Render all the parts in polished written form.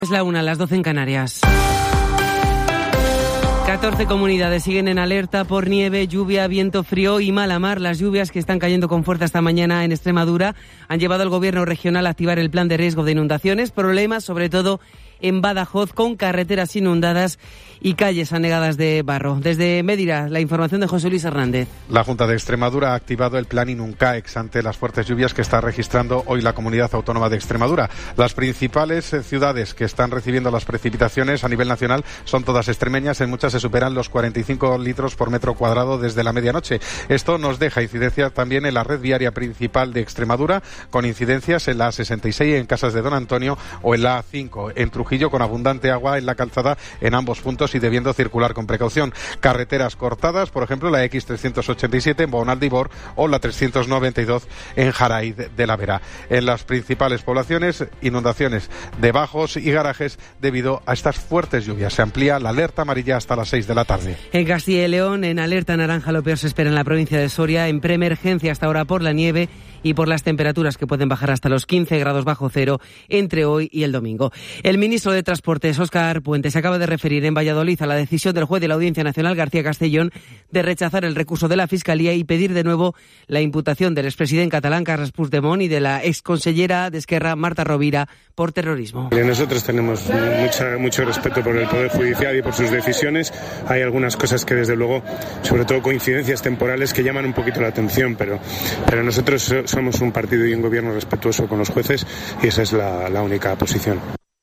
Es la 1, las 12 en Canarias. 14 comunidades siguen en alerta por nieve, lluvia, viento frío y mala mar. Las lluvias que están cayendo con fuerza esta mañana en Extremadura han llevado al gobierno regional a activar el plan de riesgo de inundaciones. Problemas, sobre todo en Badajoz, con carreteras inundadas y calles anegadas de barro. Desde Médira, la información de José Luis Hernández. La Junta de Extremadura ha activado el plan Inuncaex ante las fuertes lluvias que está registrando hoy la Comunidad Autónoma de Extremadura. Las principales ciudades que están recibiendo las precipitaciones a nivel nacional son todas extremeñas. En muchas se superan los 45 litros por metro cuadrado desde la medianoche. Esto nos deja incidencia también en la red viaria principal de Extremadura, con incidencias en la A66 en Casas de Don Antonio o en la A5 en Trujillo, con abundante agua en la calzada en ambos puntos y debiendo circular con precaución. Carreteras cortadas, por ejemplo, la X387 en Bonaldibor o la 392 en Jaraíz de la Vera. En las principales poblaciones, inundaciones de bajos y garajes debido a estas fuertes lluvias. Se amplía la alerta amarilla hasta las 6 de la tarde. En Castilla y León, en alerta naranja, lo peor se espera en la provincia de Soria, en preemergencia hasta ahora por la nieve y por las temperaturas que pueden bajar hasta los 15 grados bajo cero entre hoy y el domingo. El ministro de Transportes, Óscar Puente, se acaba de referir en Valladolid a la decisión del juez de la Audiencia Nacional, García Castellón, de rechazar el recurso de la Fiscalía y pedir de nuevo la imputación del expresidente catalán, Carles Puigdemont, y de la exconsellera de Esquerra, Marta Rovira, por terrorismo. Nosotros tenemos mucho respeto por el Poder Judicial y por sus decisiones. Hay algunas cosas que, desde luego, sobre todo coincidencias temporales, que llaman un poquito la atención, pero nosotros somos un partido y un gobierno respetuoso con los jueces y esa es la única posición.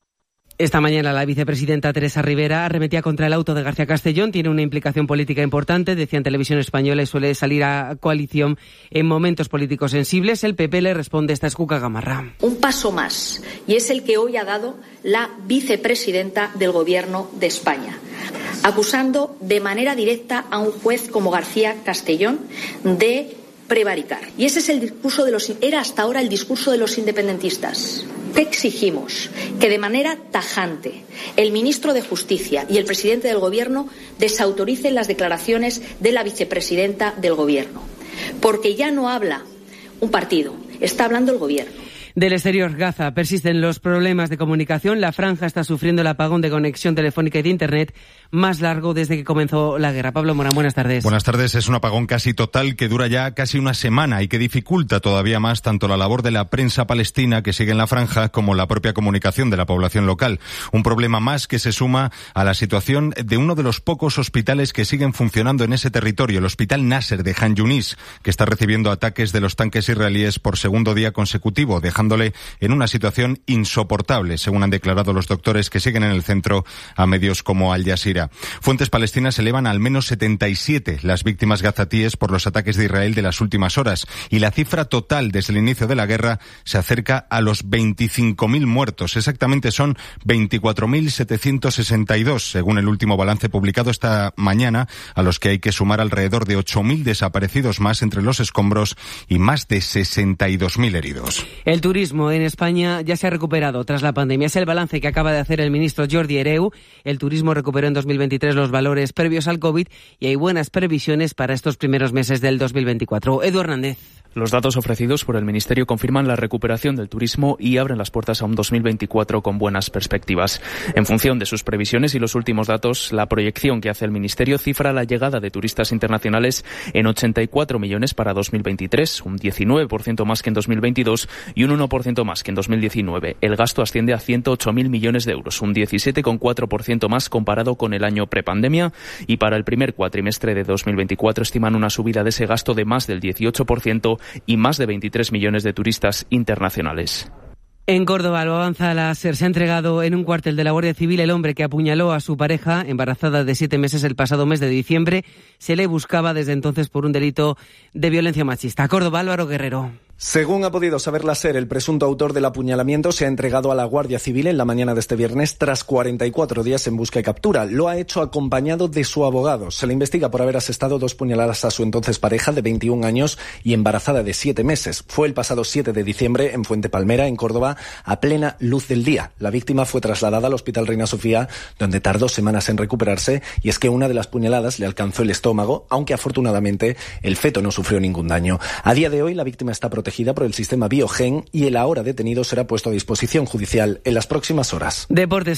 Esta mañana la vicepresidenta Teresa Rivera arremetía contra el auto de García Castellón. Tiene una implicación política importante, decía en Televisión Española, y suele salir a coalición en momentos políticos sensibles. El PP le responde, esta es Cuca Gamarra. Un paso más, y es el que hoy ha dado la vicepresidenta del Gobierno de España, acusando de manera directa a un juez como García Castellón de prevaricar. Y ese es el discurso era hasta ahora el discurso de los independentistas. ¿Qué exigimos? Que de manera tajante el ministro de Justicia y el presidente del Gobierno desautoricen las declaraciones de la vicepresidenta del Gobierno. Porque ya no habla un partido, está hablando el Gobierno. Del exterior, Gaza, persisten los problemas de comunicación. La franja está sufriendo el apagón de conexión telefónica y de Internet más largo desde que comenzó la guerra. Pablo Morán, buenas tardes. Buenas tardes. Es un apagón casi total que dura ya casi una semana y que dificulta todavía más tanto la labor de la prensa palestina que sigue en la franja como la propia comunicación de la población local. Un problema más que se suma a la situación de uno de los pocos hospitales que siguen funcionando en ese territorio, el Hospital Nasser de Han Yunis, que está recibiendo ataques de los tanques israelíes por segundo día consecutivo, dejándole en una situación insoportable, según han declarado los doctores que siguen en el centro a medios como Al Jazeera. Fuentes palestinas elevan al menos 77 las víctimas gazatíes por los ataques de Israel de las últimas horas, y la cifra total desde el inicio de la guerra se acerca a los 25.000 muertos. Exactamente son 24.762, según el último balance publicado esta mañana, a los que hay que sumar alrededor de 8.000 desaparecidos más entre los escombros y más de 62.000 heridos. El turismo en España ya se ha recuperado tras la pandemia. Es el balance que acaba de hacer el ministro Jordi Hereu. El turismo recuperó en 2023 los valores previos al COVID y hay buenas previsiones para estos primeros meses del 2024. Edu Hernández. Los datos ofrecidos por el Ministerio confirman la recuperación del turismo y abren las puertas a un 2024 con buenas perspectivas. En función de sus previsiones y los últimos datos, la proyección que hace el Ministerio cifra la llegada de turistas internacionales en 84 millones para 2023, un 19% más que en 2022 y un 1% más que en 2019. El gasto asciende a 108.000 millones de euros, un 17,4% más comparado con el año prepandemia, y para el primer cuatrimestre de 2024 estiman una subida de ese gasto de más del 18% y más de 23 millones de turistas internacionales. En Córdoba, lo avanza la SER. Se ha entregado en un cuartel de la Guardia Civil el hombre que apuñaló a su pareja, embarazada de 7 meses, el pasado mes de diciembre. Se le buscaba desde entonces por un delito de violencia machista. Córdoba, Álvaro Guerrero. Según ha podido saber la SER, el presunto autor del apuñalamiento se ha entregado a la Guardia Civil en la mañana de este viernes tras 44 días en busca y captura. Lo ha hecho acompañado de su abogado. Se le investiga por haber asestado 2 puñaladas a su entonces pareja de 21 años y embarazada de 7 meses. Fue el pasado 7 de diciembre en Fuente Palmera, en Córdoba, a plena luz del día. La víctima fue trasladada al Hospital Reina Sofía, donde tardó semanas en recuperarse, y es que una de las puñaladas le alcanzó el estómago, aunque afortunadamente el feto no sufrió ningún daño. A día de hoy la víctima está protegida protegida por el sistema Biogen y el ahora detenido será puesto a disposición judicial en las próximas horas. Deportes.